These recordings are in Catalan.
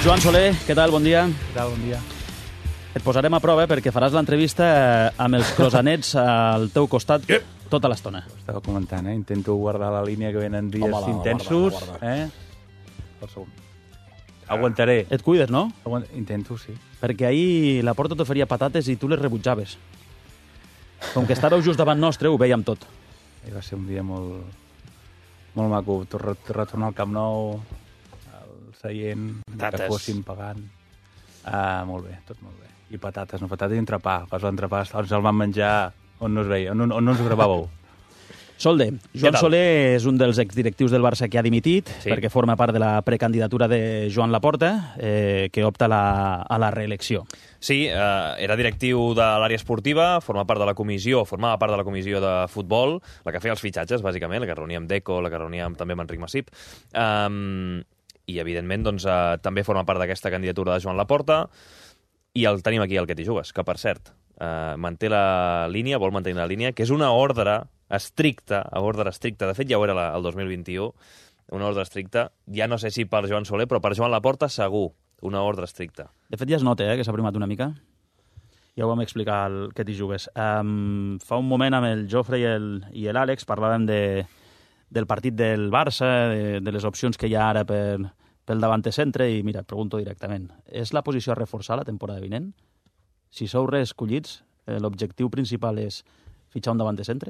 Joan Soler, què tal? Bon dia. Què tal? Bon dia. Et posarem a prova perquè faràs l'entrevista amb els crosanets al teu costat tota l'estona. Ho estava comentant, Intento guardar la línia que venen dies intensos. El segon. Aguantaré. Et cuides, no? Intento, sí. Perquè ahir la Porta t'oferia patates i tu les rebutjaves. Com que estàveu just davant nostre, ho vèiem tot. Va ser un dia molt maco. Retornar al Camp Nou, al seient, que fóssim pagant. Molt bé, tot molt bé. I patates i entrepà. L'entrepà ens el vam menjar on no es veia, on no ens ho gravàveu. Solde, Joan Soler és un dels exdirectius del Barça que ha dimitit, perquè forma part de la precandidatura de Joan Laporta, que opta a la reelecció. Sí, era directiu de l'àrea esportiva, formava part de la comissió de futbol, la que feia els fitxatges, bàsicament, la que reunia amb Deco, la que reunia també amb Enric Massip, i, evidentment, doncs, també forma part d'aquesta candidatura de Joan Laporta, i el tenim aquí, el que t'hi jugues, que, per cert, manté la línia, vol mantenir la línia, que és una ordre estricta, de fet ja ho era el 2021, una ordre estricta, ja no sé si per Joan Soler, però per Joan Laporta segur, una ordre estricta. De fet ja es nota que s'ha primat una mica, ja ho vam explicar el que t'hi jugues. Fa un moment amb el Jofre i l'Àlex parlàvem del partit del Barça, de les opcions que hi ha ara pel davanter centre, i mira, et pregunto directament, és la posició a reforçar la temporada vinent? Si sou reescollits, l'objectiu principal és fitxar un davanter centre?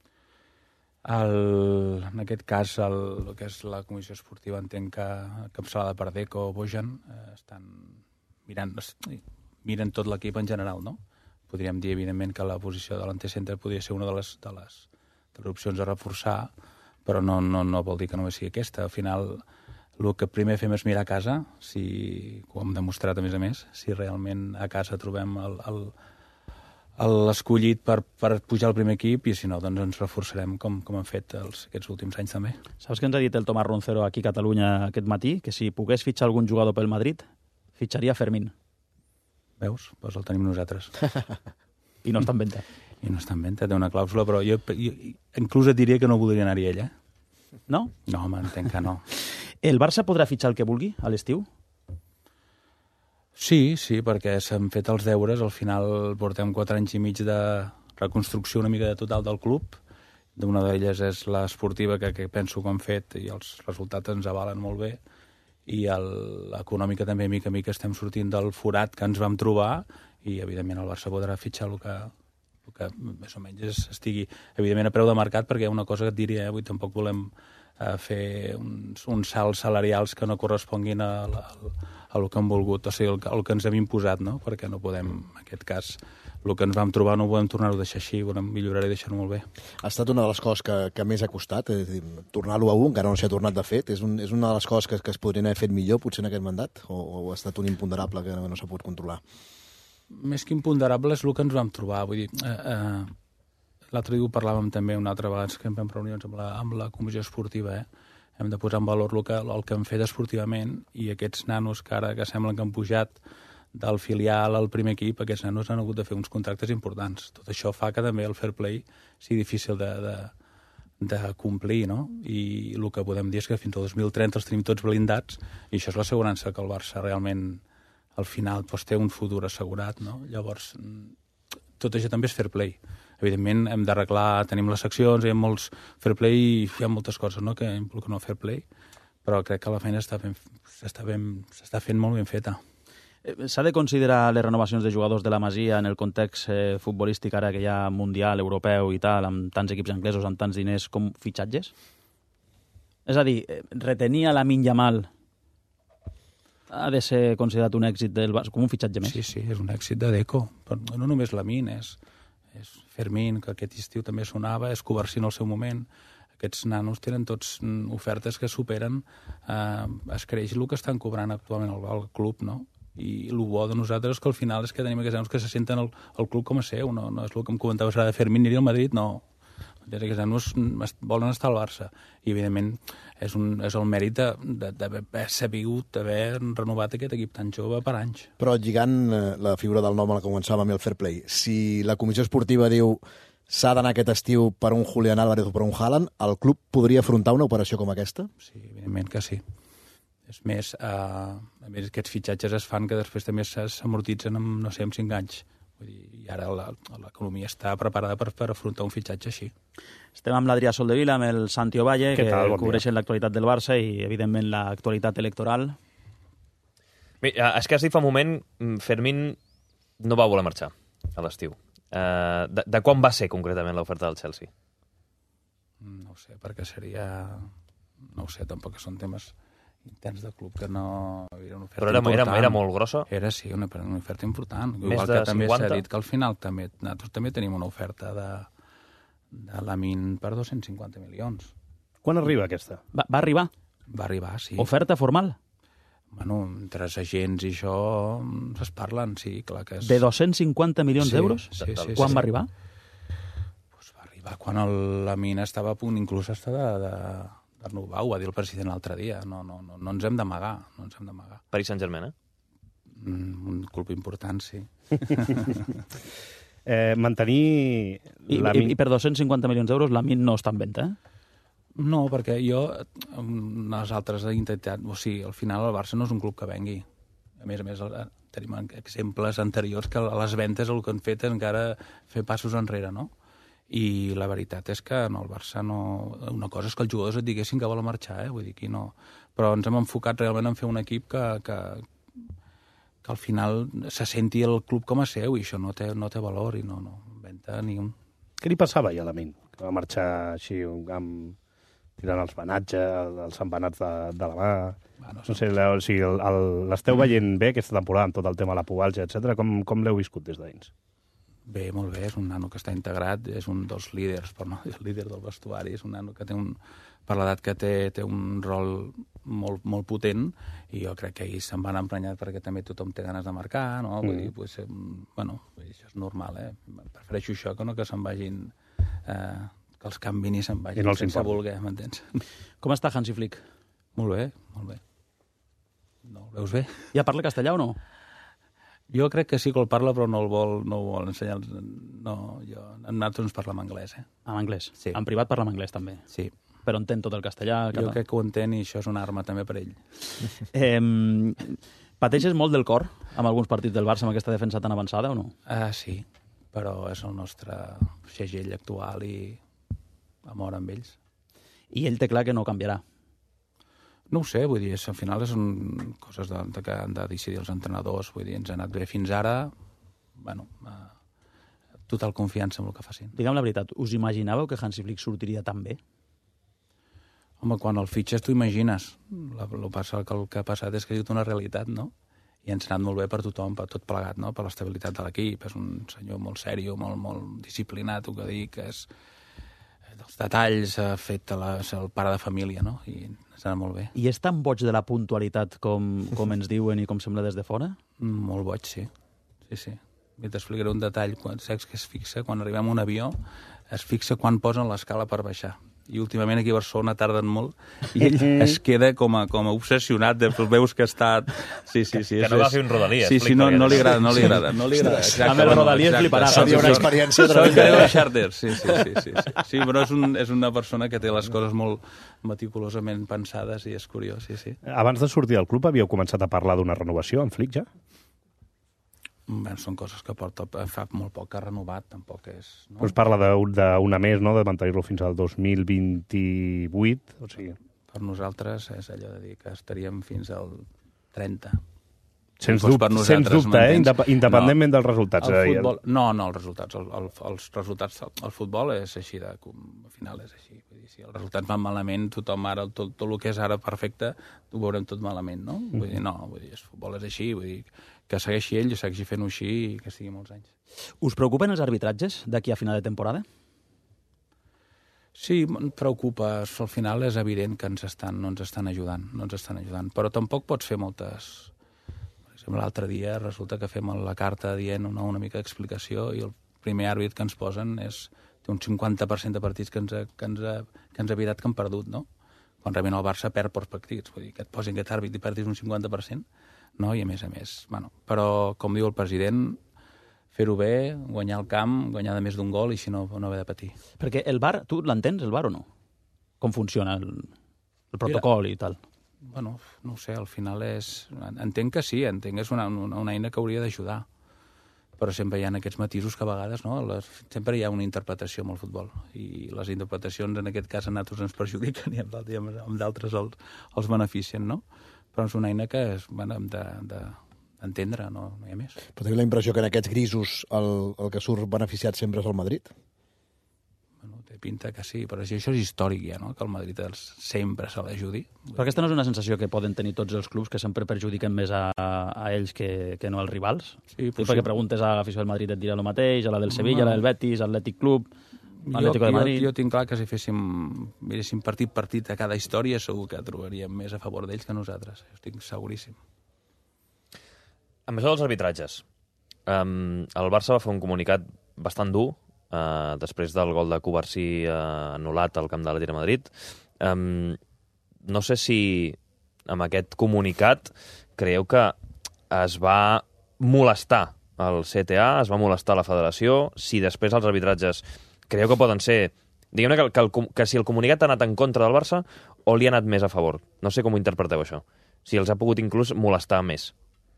En aquest cas, el que és la comissió esportiva, entenc que capçalada per Deco o Bojan estan miren tot l'equip en general, no? Podríem dir, evidentment, que la posició de davanter centre podria ser una de les opcions a reforçar, però no vol dir que només sigui aquesta. Al final, el que primer fem és mirar a casa, ho hem demostrat a més, si realment a casa trobem l'escollit per pujar al primer equip, i si no, doncs ens reforçarem com hem fet aquests últims anys també. Saps què ens ha dit el Tomàs Roncero aquí a Catalunya aquest matí? Que si pogués fitxar algun jugador pel Madrid, fitxaria Fermín. Veus? Doncs el tenim nosaltres. I no està en venda. I no està en venda, té una clàusula, però jo inclús et diria que no voldria anar-hi ell, No? No, home, entenc que no. El Barça podrà fitxar el que vulgui a l'estiu? Sí, perquè s'han fet els deures. Al final portem 4 anys i mig de reconstrucció una mica de total del club. Una d'elles és l'esportiva, que penso que hem fet, i els resultats ens avalen molt bé. I l'econòmica també, mica a mica, estem sortint del forat que ens vam trobar, i evidentment el Barça podrà fitxar el que més o menys estigui, evidentment, a preu de mercat, perquè hi ha una cosa que et diria, avui tampoc volem fer uns salts salarials que no corresponguin a el que hem volgut, o sigui, el que ens hem imposat, no? Perquè no podem, en aquest cas, el que ens vam trobar no ho podem tornar-ho a deixar així, volem millorar i deixar-ho molt bé. Ha estat una de les coses que més ha costat, tornar-lo a 1, encara no s'ha tornat de fet, és una de les coses que es podrien haver fet millor, potser en aquest mandat, o ha estat un imponderable que no s'ha pogut controlar? Més que imponderable és el que ens vam trobar, vull dir, l'altre dia ho parlàvem també una altra vegada que fem reunions amb la comissió esportiva, hem de posar en valor el que hem fet esportivament, i aquests nanos que ara que semblen que han pujat del filial al primer equip, aquests nanos han hagut de fer uns contractes importants. Tot això fa que també el fair play sigui difícil de complir, no? I el que podem dir és que fins al 2030 els tenim tots blindats, i això és l'assegurança que el Barça realment al final té un futur assegurat, no? Llavors, tot això també és fair play. Evidentment, hem d'arreglar, tenim les seccions, hi ha molts fair play i hi ha moltes coses, no?, que impliquen el fair play, però crec que la feina s'està fent molt ben feta. S'ha de considerar les renovacions de jugadors de la Masia en el context futbolístic ara que hi ha mundial, europeu i tal, amb tants equips anglesos, amb tants diners, com fitxatges? És a dir, retenir a Lamine Yamal ha de ser considerat un èxit del Barça, com un fitxatge més? Sí, és un èxit de Deco. Però no només Lamine, és Fermín, que aquest estiu també sonava, és Covarsí en el seu moment. Aquests nanos tenen tots ofertes que superen, es creix el que estan cobrant actualment al club, no? I el bo de nosaltres és que al final és que tenim aquests nanos que se senten el club com a seu, no és el que em comentaves ara de Fermín, aniria al Madrid, no. Aquests nanos volen estar al Barça, i evidentment és el mèrit d'haver sabut, d'haver renovat aquest equip tan jove per anys. Però lligant la figura del nom a la que començàvem, el fair play, si la comissió esportiva diu s'ha d'anar aquest estiu per un Julián Álvarez o per un Haaland, el club podria afrontar una operació com aquesta? Sí, evidentment que sí. És més, a més, aquests fitxatges es fan que després també s'amortitzen amb, no sé, amb 5 anys. Vull dir, i ara l'economia està preparada per afrontar un fitxatge així. Estem amb l'Adrià Soldevila, amb el Santi Ovalle, que Bon cobreixen l'actualitat del Barça i, evidentment, l'actualitat electoral. Bé, és que has dit fa un moment, Fermín no va voler marxar a l'estiu. De quan va ser concretament l'oferta del Chelsea? No ho sé, perquè seria... No ho sé, tampoc són temes interns de club que no... Era una oferta Però era molt grossa? Era, sí, una oferta important. Més Igual de que també 50? s'ha dit que al final nosaltres també tenim una oferta de Lamine per 250 milions. Quan arriba aquesta? Va arribar? Va arribar, sí. Oferta formal? Bueno, entre els agents i això es parlen, sí, clar que és... De 250 milions d'euros? Sí, sí. Quan va arribar? Pues va arribar quan Lamine estava a punt inclús de renovar, ho va dir el president l'altre dia. No ens hem d'amagar, no ens hem d'amagar. Paris Saint-Germain, Un club important, sí. Mantenir... I per 250 milions d'euros Lamine no està en venda, eh? No, perquè jo, les altres he intentat... O sigui, al final el Barça no és un club que vengui. A més, tenim exemples anteriors que a les ventes el que han fet és encara fer passos enrere, no? I la veritat és que no, el Barça no... Una cosa és que els jugadors et diguessin que volen marxar, vull dir, aquí no... Però ens hem enfocat realment en fer un equip que al final se senti el club com a seu i això no té valor i no venta ni un. Què li passava ja a Lamine? Que va marxar així tirant els banatges, els embanats de la mà... Bueno, no sé, l'esteu veient bé aquesta temporada amb tot el tema de la pubalgia, etc. Com l'heu viscut des de dins? Bé, molt bé, és un nano que està integrat, és un dels líders, per no dir el líder del vestuari, és un nano que té per l'edat que té un rol molt, molt potent i jo crec que ahir se'n van emprenyar perquè també tothom té ganes de marcar, no? Vull dir, això és normal, Prefereixo això que no que se'n vagin... que els canvin i se'n vagin sense voler, m'entens? Com està Hansi Flick? Molt bé, molt bé. No el veus bé? Ja parla castellà o no? Jo crec que sí que el parla, però no el vol ensenyar. No, nosaltres ens parlem anglès, En anglès? Sí. En privat parla en anglès, també? Sí. Però entén tot el castellà? Jo crec que ho entén i això és una arma també per ell. Pateixes molt del cor amb alguns partits del Barça amb aquesta defensa tan avançada o no? Sí, però és el nostre segell actual i amor amb ells. I ell té clar que no canviarà. No ho sé, vull dir, al final són coses que han de decidir els entrenadors, vull dir, ens ha anat bé fins ara, total confiança en el que facin. Digue'm la veritat, us imaginàveu que Hansi Flick sortiria tan bé? Home, quan el fitxes t'ho imagines. El que ha passat és que ha sigut una realitat, no? I ens ha anat molt bé per tothom, per tot plegat, no? Per l'estabilitat de l'equip, és un senyor molt sèrio, molt disciplinat, ho que dic, és... dels detalls, ha fet el pare de família, no? I ens ha anat molt bé. I és tan boig de la puntualitat com ens diuen i com sembla des de fora? Molt boig, sí. Sí. I t'explicaré un detall. Saps que es fixa, quan arribem a un avió, es fixa quan posen l'escala per baixar. I últimament aquí a Barcelona tarden molt i ell es queda com a obsessionat de veus que està... Sí. Que no va fer un Rodalies. Sí, no li agrada. Exacte, amb el Rodalies fliparà. Seria una experiència de xàrter. Sí, però és una persona que té les coses molt meticulosament pensades i és curiós, sí. Abans de sortir del club havíeu començat a parlar d'una renovació en Flick, ja? Són coses que fa molt poc que ha renovat, tampoc és... No? Us parla d'una més, no?, de mantenir-lo fins al 2028, o sigui... Per nosaltres és allò de dir que estaríem fins al 30. Sens dubte, independentment dels resultats. El futbol, els resultats. Els resultats, el futbol és així, al final és així. Vull dir, si els resultats van malament, tothom ara, tot el que és ara perfecte, ho veurem tot malament, no? Vull dir, el futbol és així, vull dir, que segueixi ell, segueixi fent-ho així i que sigui molts anys. Us preocupen els arbitratges d'aquí a final de temporada? Sí, em preocupa. Al final és evident que no ens estan ajudant. Però tampoc pots fer moltes... Per exemple, l'altre dia resulta que fem la carta dient una mica d'explicació i el primer àrbit que ens posen té un 50% de partits que ens ha evitat que han perdut, no? Quan realment el Barça perd per partits. Vull dir, que et posin aquest àrbit i perdis un 50%, no? I a més, però, com diu el president, fer-ho bé, guanyar el camp, guanyar de més d'un gol i així no haver de patir. Perquè el VAR, tu l'entens, el VAR, o no? Com funciona el protocol i tal? Bueno, no ho sé, al final és... Entenc que sí, entenc que és una eina que hauria d'ajudar. Però sempre hi ha aquests matisos que a vegades sempre hi ha una interpretació amb el futbol. I les interpretacions, en aquest cas, a nosaltres ens perjudiquen i amb d'altres els beneficien, no? Però és una eina que hem d'entendre, no hi ha més. Però tinc la impressió que en aquests grisos el que surt beneficiat sempre és el Madrid? Bueno, té pinta que sí, però això és històric ja, no? Que el Madrid sempre se l'ajudi. Però aquesta no és una sensació que poden tenir tots els clubs, que sempre perjudiquen més a ells que no als rivals? Sí, perquè preguntes a l'afició del Madrid et dirà el mateix, a la del Sevilla, a la del Betis, Atlètic Club, Atlético de Madrid... Jo tinc clar que si miréssim partit a cada història segur que trobaríem més a favor d'ells que nosaltres. Estic seguríssim. Amb això dels arbitratges, el Barça va fer un comunicat bastant dur després del gol de Cubarsí anul·lat al camp de l'Atlètic de Madrid. No sé si amb aquest comunicat creieu que es va molestar el CTA, es va molestar la federació, si després els arbitratges creieu que poden ser... Diguem-ne que si el comunicat ha anat en contra del Barça o li ha anat més a favor. No sé com ho interpreteu, això. Si els ha pogut inclús molestar més.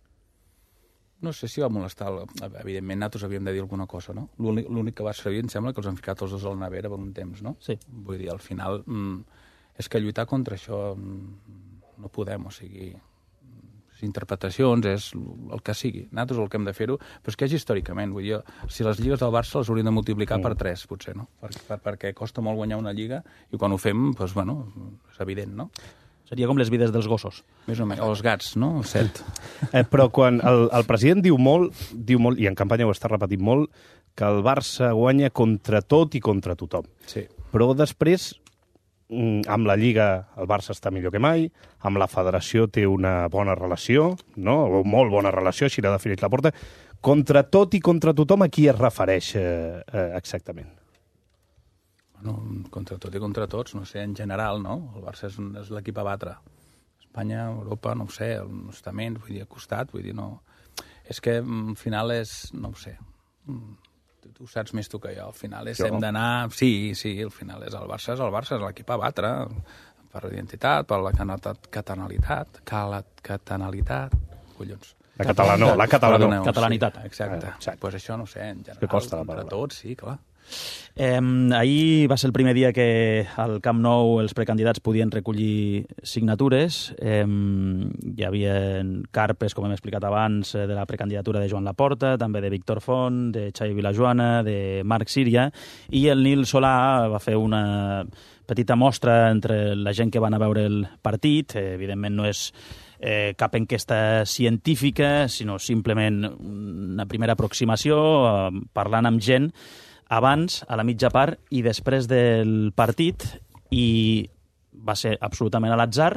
No sé si va molestar. Evidentment, nosaltres havíem de dir alguna cosa, no? L'únic que va servir, em sembla, que els han ficat els dos a la nevera per un temps, no? Sí. Vull dir, al final, és que lluitar contra això no podem, o sigui... interpretacions, és el que sigui. Nosaltres el que hem de fer-ho, però és que és històricament. Vull dir, si les lligues del Barça les haurien de multiplicar per 3, potser, no? Perquè costa molt guanyar una lliga i quan ho fem, doncs, bueno, és evident, no? Seria com les vides dels gossos. Més o menys. O els gats, no? 7. Però quan el president diu molt, i en campanya ho està repetint molt, que el Barça guanya contra tot i contra tothom. Sí. Però després, amb la Lliga el Barça està millor que mai, amb la Federació té una bona relació, no? O molt bona relació, així l'ha definit la Porta. Contra tot i contra tothom, a qui es refereix exactament? Bueno, contra tot i contra tots, no sé, en general, no? El Barça és l'equip a batre. Espanya, Europa, no ho sé, els estaments, vull dir, a costat, vull dir, no... És que al final és, no ho sé, tu saps més tu que jo, al final hem d'anar... Sí, al final és el Barça, és l'equip a batre, per l'identitat, per la catalanitat, collons. La catalanitat. Exacte. Pues això, no sé, en general, contra tots, sí, clar. Ahir va ser el primer dia que al Camp Nou els precandidats podien recollir signatures. Hi havia carpes, com hem explicat abans, de la precandidatura de Joan Laporta, també de Víctor Font, de Xavi Vilajoana, de Marc Síria, i el Nil Solà va fer una petita mostra entre la gent que van a veure el partit. Evidentment no és cap enquesta científica, sinó simplement una primera aproximació, parlant amb gent abans, a la mitja part i després del partit, i va ser absolutament a l'atzar.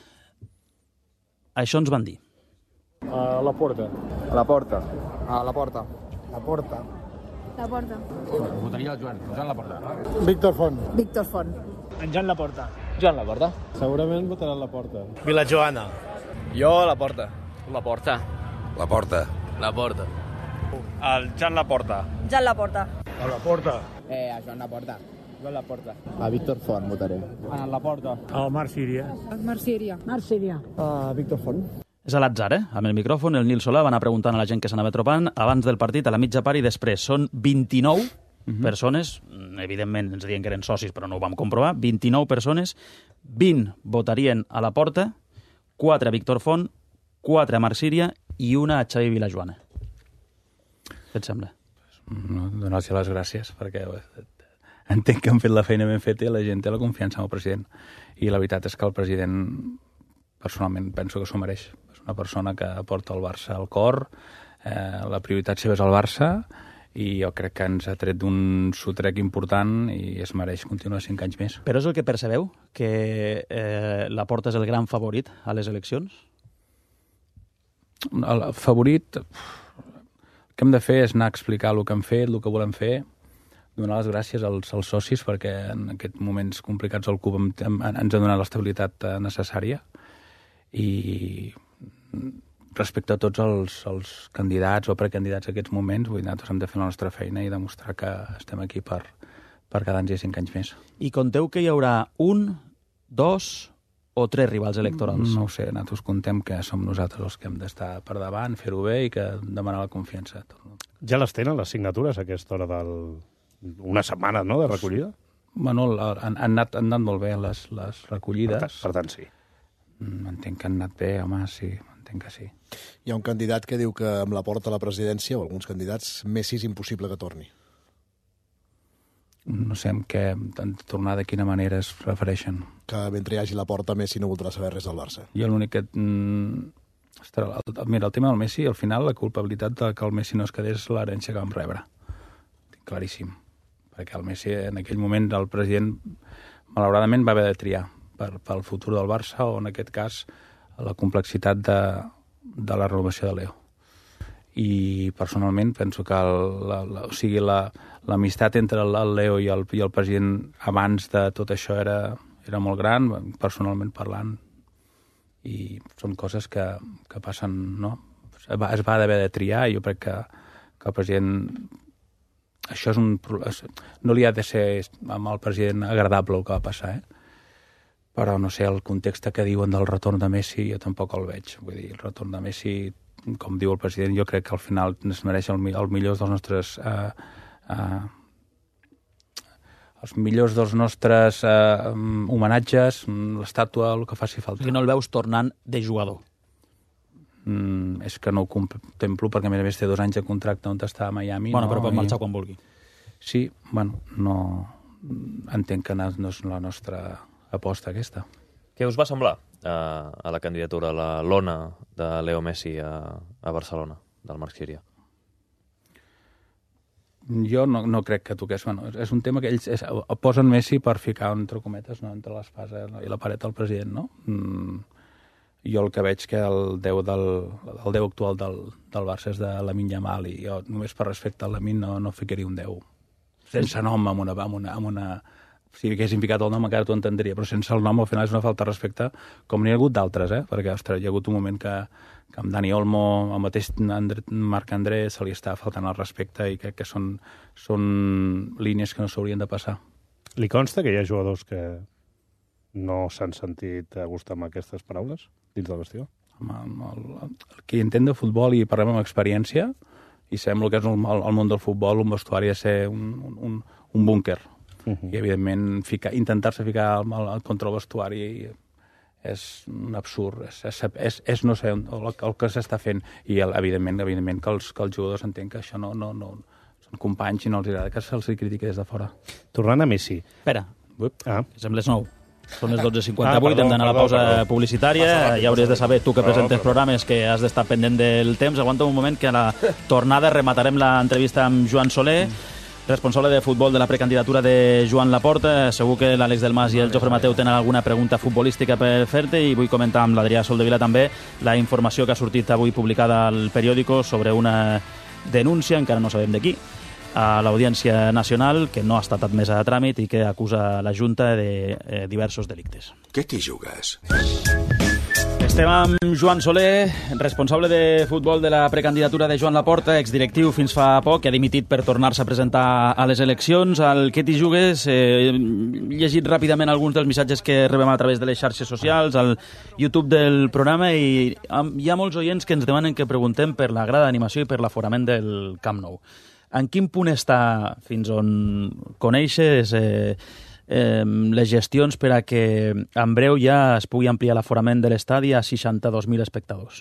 Això ens van dir. A la porta. A la porta. A la porta. La porta. La porta. Votaria el Joan Laporta. Víctor Font. Víctor Font. En Joan Laporta. Joan Laporta. Segurament votarà la porta. Vilajoana. Jo a la porta. La Porta. La Porta. La Porta. El Jan Laporta. Jan Laporta. A la porta. A Joan Laporta. Joan Laporta. A Víctor Font votaré. A la porta. El Marc Síria. Marc Síria. A Víctor Font. És a l'atzar, Amb el micròfon, el Nil Solà va anar preguntant a la gent que s'anava trobant abans del partit, a la mitja part i després. Són 29 persones, evidentment ens diuen que eren socis, però no ho vam comprovar, 29 persones, 20 votarien a la porta, 4 a Víctor Font, 4 a Marc Síria i 1 a Xavi Vilajoana. Què et sembla? Donar-los les gràcies, perquè entenc que han fet la feina ben feta i la gent té la confiança en el president. I la veritat és que el president, personalment, penso que s'ho mereix. És una persona que porta el Barça al cor, la prioritat seva és el Barça, i jo crec que ens ha tret d'un sotrec important i es mereix continuar 5 anys més. Però és el que percebeu? Que Laporta és el gran favorit a les eleccions? El favorit... El que hem de fer és anar a explicar el que hem fet, el que volem fer, donar les gràcies als socis perquè en aquests moments complicats el club ens ha donat l'estabilitat necessària, i respecte a tots els candidats o precandidats en aquests moments, vull dir, nosaltres hem de fer la nostra feina i demostrar que estem aquí per quedar-nos 5 anys més. I conteu que hi haurà 1, 2 o 3 rivals electorals? No ho sé, nosaltres contem que som nosaltres els que hem d'estar per davant, fer-ho bé i que demanar la confiança. Ja les tenen, les signatures, a aquesta hora una setmana, no?, de recollida? Bueno, han anat molt bé les recollides. Per tant, sí. Entenc que han anat bé, home, sí, entenc que sí. Hi ha un candidat que diu que amb la porta a la presidència, o alguns candidats, Messi és impossible que torni. No sé en tornar de quina manera es refereixen. Que mentre hi hagi la porta, Messi no voldrà saber res del Barça. Jo l'únic que... Mira, el tema del Messi, al final, la culpabilitat de que el Messi no es quedés és l'herència que vam rebre. Claríssim. Perquè el Messi, en aquell moment, el president, malauradament, va haver de triar pel futur del Barça o, en aquest cas, la complexitat de la renovació de Leo. I personalment penso que l'amistat entre el Leo i el president abans de tot això era molt gran, personalment parlant, i són coses que passen, no? Es va haver de triar, i jo crec que el president... Això no li ha de ser amb el president agradable el que va passar, però no sé, el context que diuen del retorn de Messi jo tampoc el veig. Vull dir, el retorn de Messi, com diu el president, jo crec que al final es mereix el millor dels nostres homenatges, l'estàtua, el que faci falta. I no el veus tornant de jugador? És que no ho contemplo perquè a més a més té 2 anys de contracte on està a Miami. Bueno, però pot marxar quan vulgui. Sí, bueno, no... Entenc que no és la nostra aposta aquesta. Què us va semblar a la candidatura, la lona de Leo Messi a Barcelona, del Marc Síria? Jo no crec que toqués... Bueno, és un tema que ells posen Messi per ficar, entre cometes, no, entre l'espasa i la paret del president, no? Jo el que veig que el 10 actual del Barça és de Lamine Yamal, i jo només per respecte a Lamine no ficaria un 10. Sense nom, amb una... Si haguessin ficat el nom encara t'ho entendria, però sense el nom al final és una falta de respecte, com n'hi ha hagut d'altres, perquè ostres, hi ha hagut un moment que amb Dani Olmo, el mateix Marc André, se li està faltant el respecte, i crec que són línies que no s'haurien de passar. Li consta que hi ha jugadors que no s'han sentit a gust amb aquestes paraules dins del vestidor? Qui entén de futbol i parlem amb experiència, i sabem el que és el món del futbol, un vestuari ha de ser un búnquer. I, evidentment, intentar-se ficar contra el vestuari és un absurd. És no sé, el que s'està fent. I, evidentment que els jugadors entenc que això no són companys i no els agrada que se'ls critiqui des de fora. Tornant a Messi. Espera, que sembla les 9. Són les 12:58, hem d'anar a la pausa publicitària. Ja hauries de saber, tu que presentes programes, que has d'estar pendent del temps. Aguanta un moment, que a la tornada rematarem l'entrevista amb Joan Soler, responsable de futbol de la precandidatura de Joan Laporta. Segur que l'Àlex Delmas i el Jofre Mateu tenen alguna pregunta futbolística per fer-te, i vull comentar amb l'Adrià Soldevila també la informació que ha sortit avui publicada al periòdico sobre una denúncia, encara no sabem de qui, a l'Audiència Nacional, que no ha estat admesa a tràmit i que acusa la Junta de diversos delictes. Què t'hi jugues? Estem amb Joan Soler, responsable de futbol de la precandidatura de Joan Laporta, exdirectiu fins fa poc, que ha dimitit per tornar-se a presentar a les eleccions. Al Què t'hi jugues? He llegit ràpidament alguns dels missatges que rebem a través de les xarxes socials, al YouTube del programa, i hi ha molts oients que ens demanen que preguntem per la grada d'animació i per l'aforament del Camp Nou. En quin punt està, fins on coneixes, les gestions per a que en breu ja es pugui ampliar l'aforament de l'estadi a 62.000 espectadors?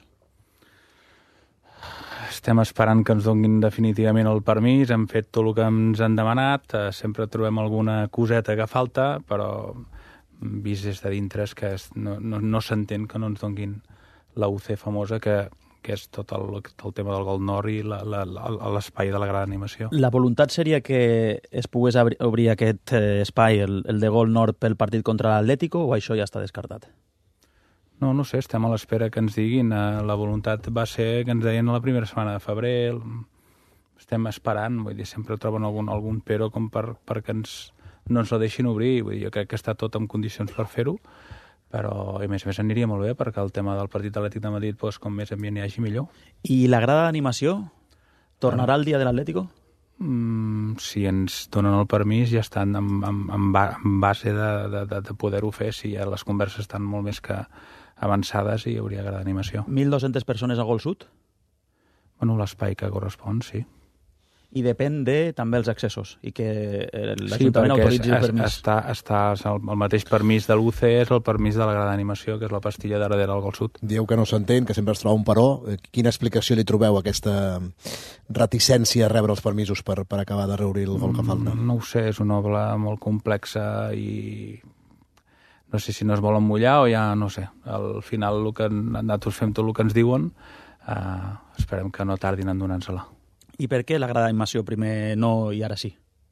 Estem esperant que ens donguin definitivament el permís, hem fet tot el que ens han demanat, sempre trobem alguna coseta que falta, però vist des de dintre és que no s'entén que no ens donguin la UC famosa, que és tot el tema del Gol Nord i l'espai de la grada d'animació. La voluntat seria que es pogués obrir aquest espai, el de Gol Nord, pel partit contra l'Atlético, o això ja està descartat? No sé, estem a l'espera que ens diguin. La voluntat va ser que ens deien a la primera setmana de febrer. Estem esperant, vull dir, sempre troben algun però com perquè no ens la deixin obrir. Vull dir, jo crec que està tot en condicions per fer-ho, però a més aniria molt bé, perquè el tema del partit Atlètic de Madrid, com més ambient hi hagi, millor. I la grada d'animació tornarà el dia de l'Atlético? Si ens donen el permís ja estan en base de poder-ho fer. Si ja les converses estan molt més que avançades i hi hauria grada d'animació. 1.200 persones a Gol Sud? Bueno, l'espai que correspon, sí. I depèn de també els accessos i que l'Ajuntament autoritzi el permís. El mateix permís de l'UC és el permís de la grada d'animació, que és la pastilla de darrere al Gol Sud. Dieu que no s'entén, que sempre es troba un però. Quina explicació li trobeu a aquesta reticència a rebre els permisos per acabar de reobrir el gol que falta? No ho sé, és una obra molt complexa i no sé si no es volen mullar o ja no sé. Al final nosaltres fem tot el que ens diuen, esperem que no tardin en donar-nos-la. I per què la grada d'animació primer no i ara sí?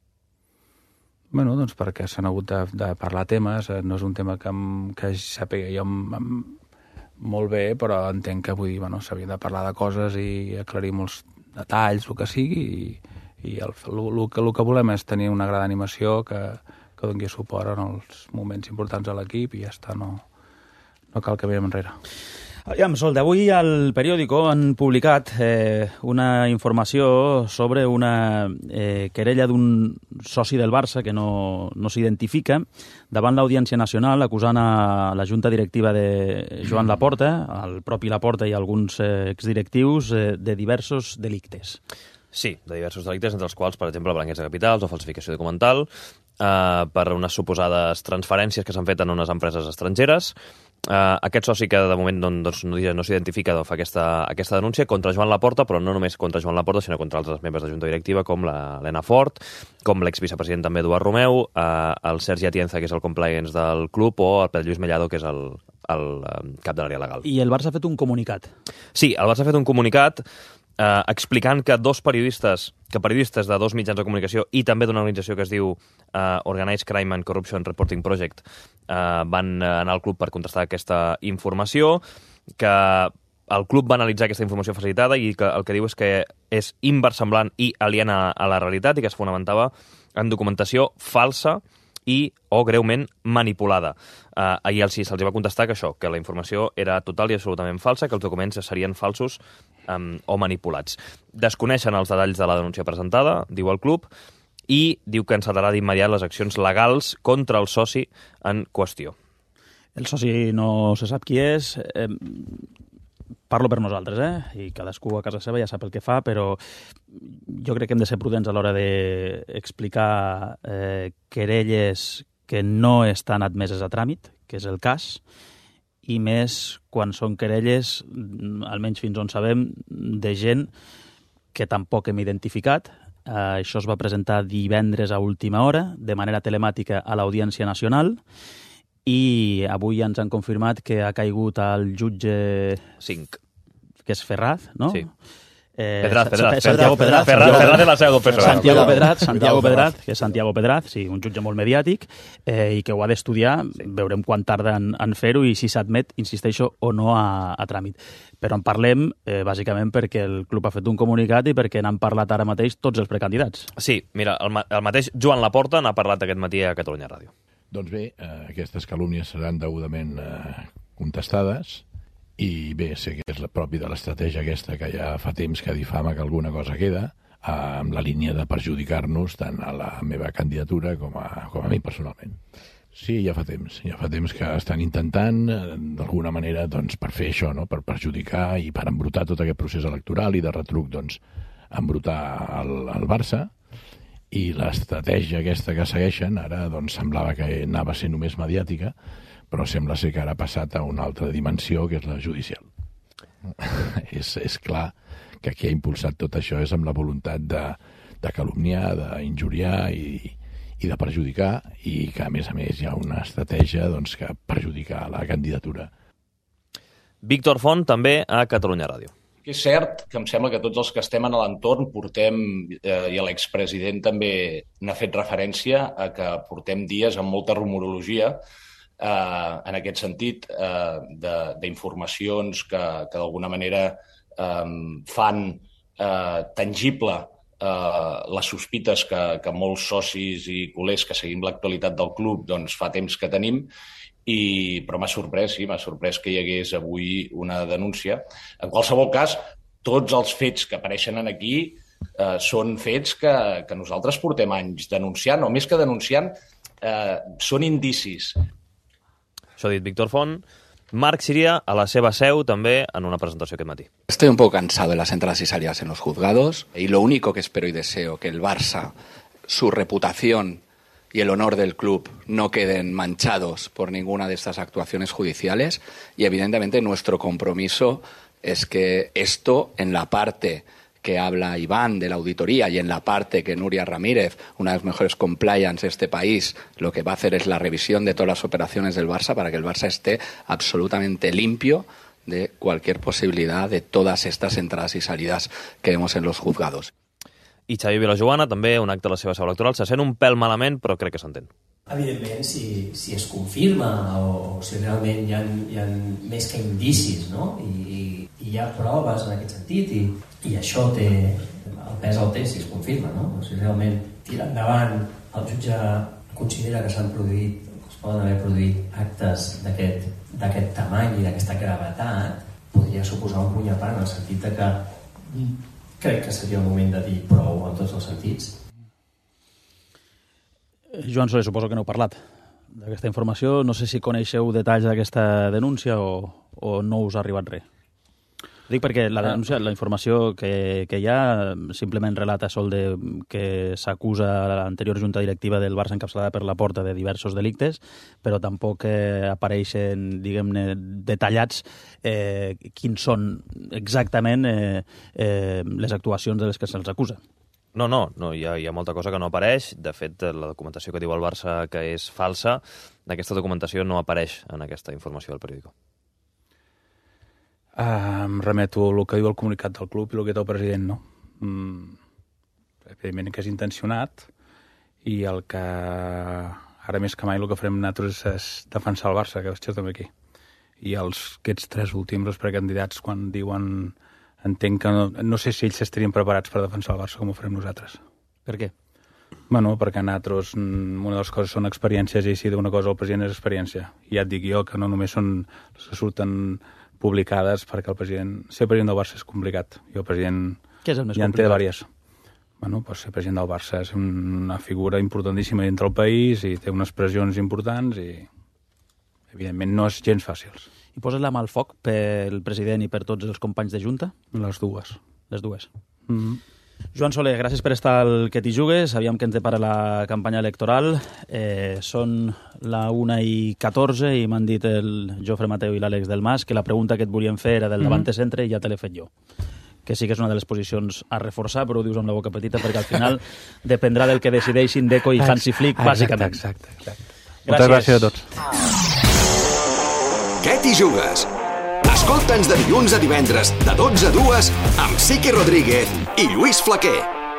Bueno, doncs perquè s'han hagut de parlar temes, no és un tema que sàpiga jo molt bé, però entenc que s'havien de parlar de coses i aclarir molts detalls, el que sigui, i el que volem és tenir una grada d'animació que doni suport en els moments importants a l'equip i ja està, no cal que veiem enrere. Sol, avui al periòdico han publicat una informació sobre una querella d'un soci del Barça que no s'identifica davant l'Audiència Nacional acusant a la junta directiva de Joan Laporta, el propi Laporta i alguns exdirectius de diversos delictes. Sí, de diversos delictes, entre els quals, per exemple, blanqueig de capitals o falsificació documental, per unes suposades transferències que s'han fet en unes empreses estrangeres. Aquest soci que de moment no s'identifica fa aquesta denúncia contra Joan Laporta, però no només contra Joan Laporta, sinó contra altres membres de Junta Directiva, com l'Helena Fort, com l'exvicepresident també Eduard Romeu, el Sergi Atienza, que és el compliance del club, o el Pedro Lluís Mellado, que és el cap de l'àrea legal. I el Barça ha fet un comunicat. Sí, el Barça ha fet un comunicat explicant que periodistes de dos mitjans de comunicació i també d'una organització que es diu Organized Crime and Corruption Reporting Project van anar al club per contrastar aquesta informació, que el club va analitzar aquesta informació facilitada i que el que diu és que és inversemblant i aliena a la realitat i que es fonamentava en documentació falsa o greument manipulada. Ahir se'ls va contestar que això, que la informació era total i absolutament falsa, que els documents serien falsos o manipulats. Desconeixen els detalls de la denúncia presentada, diu el club, i diu que encetarà d'immediat les accions legals contra el soci en qüestió. El soci no se sap qui és, parlo per nosaltres, i cadascú a casa seva ja sap el que fa, però jo crec que hem de ser prudents a l'hora d'explicar querelles que no estan admeses a tràmit, que és el cas, i més quan són querelles, almenys fins on sabem, de gent que tampoc hem identificat. Això es va presentar divendres a última hora, de manera telemàtica a l'Audiència Nacional, i avui ens han confirmat que ha caigut el jutge 5, que és Ferraz, no? Sí. Santiago Pedraz. Ferraz de la seu del PSOE. Santiago Pedraz, que és Santiago Pedraz, sí, un jutge molt mediàtic, i que ho ha d'estudiar, veurem quan tarda en fer-ho i si s'admet, insisteixo, o no a tràmit. Però en parlem bàsicament perquè el club ha fet un comunicat i perquè n'han parlat ara mateix tots els precandidats. Sí, mira, el mateix Joan Laporta n'ha parlat aquest matí a Catalunya Ràdio. Doncs bé, aquestes calúmnies seran degudament contestades i bé, sé que és la pròpia de l'estratègia aquesta que ja fa temps que difama que alguna cosa queda, amb la línia de perjudicar-nos tant a la meva candidatura com a mi personalment. Sí, ja fa temps que estan intentant, d'alguna manera, doncs, per fer això, no? Per perjudicar i per embrutar tot aquest procés electoral i de retruc, doncs, embrutar el Barça. I l'estratègia aquesta que segueixen, ara doncs, semblava que anava a ser només mediàtica, però sembla ser que ara ha passat a una altra dimensió, que és la judicial. És clar que qui ha impulsat tot això és amb la voluntat de calumniar, d'injuriar i de perjudicar, i que a més hi ha una estratègia doncs, que perjudica la candidatura. Víctor Font, també a Catalunya Ràdio. Que és cert que em sembla que tots els que estem a l'entorn portem, i l'expresident també n'ha fet referència, a que portem dies amb molta rumorologia, en aquest sentit, d'informacions que d'alguna manera fan tangible les sospites que molts socis i culers que seguim l'actualitat del club doncs fa temps que tenim, però m'ha sorprès que hi hagués avui una denúncia. En qualsevol cas, tots els fets que apareixen aquí són fets que nosaltres portem anys denunciant, o més que denunciant, són indicis. Això ha dit Víctor Font. Marc Siria, a la seva seu, també, en una presentació aquest matí. Estoy un poco cansado de las entradas y salidas en los juzgados y lo único que espero y deseo que el Barça, su reputación y el honor del club no queden manchados por ninguna de estas actuaciones judiciales y evidentemente nuestro compromiso es que esto, en la parte que habla Iván de la auditoría y en la parte que Nuria Ramírez, una de las mejores compliance de este país, lo que va a hacer es la revisión de todas las operaciones del Barça para que el Barça esté absolutamente limpio de cualquier posibilidad de todas estas entradas y salidas que vemos en los juzgados. I Xavi Vilajoana, també, un acte a la seva seu electoral. Se sent un pèl malament, però crec que s'entén. Evidentment, si es confirma o si realment hi ha més que indicis, no? I hi ha proves en aquest sentit i això té el pes el té si es confirma, no? Si realment tira endavant el jutge considera que s'han produït, que es poden haver produït actes d'aquest tamany i d'aquesta gravetat, podria suposar un puny a part en el sentit de que crec que seria el moment de dir prou en tots els sentits. Joan Soler, suposo que no heu parlat d'aquesta informació. No sé si coneixeu detalls d'aquesta denúncia o no us ha arribat res. Dic perquè la denúncia, la informació que hi ha simplement relata que s'acusa l'anterior junta directiva del Barça encapçalada per Laporta de diversos delictes, però tampoc apareixen, diguem-ne, detallats quins són exactament les actuacions de les que se'ls acusa. No, hi ha molta cosa que no apareix. De fet, la documentació que diu el Barça que és falsa, aquesta documentació no apareix en aquesta informació del periòdico. Em remeto al que diu el comunicat del club i el que diu el president, no? Evidentment que és intencionat i el que ara més que mai el que farem nosaltres és defensar el Barça, que això també aquí. I aquests tres últims, els precandidats, quan diuen... Entenc que no sé si ells estarien preparats per defensar el Barça com ho farem nosaltres. Per què? Bueno, perquè nosaltres una de les coses són experiències i si d'una cosa el president és experiència. I ja et dic jo que no només són les que surten publicades perquè el president... Ser president del Barça és complicat. I el president Què és el més ja en té complicat? diverses. Bueno, pues ser president del Barça és una figura importantíssima dintre el país i té unes pressions importants i evidentment no és gens fàcils. I poses la mà al foc pel president i per tots els companys de Junta? Les dues. Les dues. Joan Soler, gràcies per estar al Que t'hi jugues. Sabíem que ens depara la campanya electoral. Són la 1:14 i m'han dit el Jofre Mateu i l'Àlex del Mas que la pregunta que et volíem fer era del davant centre i ja te l'he fet jo. Que sí que és una de les posicions a reforçar, però ho dius amb la boca petita perquè al final dependrà del que decideixin Deco i Hansi Flick, bàsicament. Exacte. Moltes gràcies a tots. Què t'hi jugues? Escolta'ns de dilluns a divendres, de 12 a 2, amb Sique Rodríguez i Lluís Flaquer.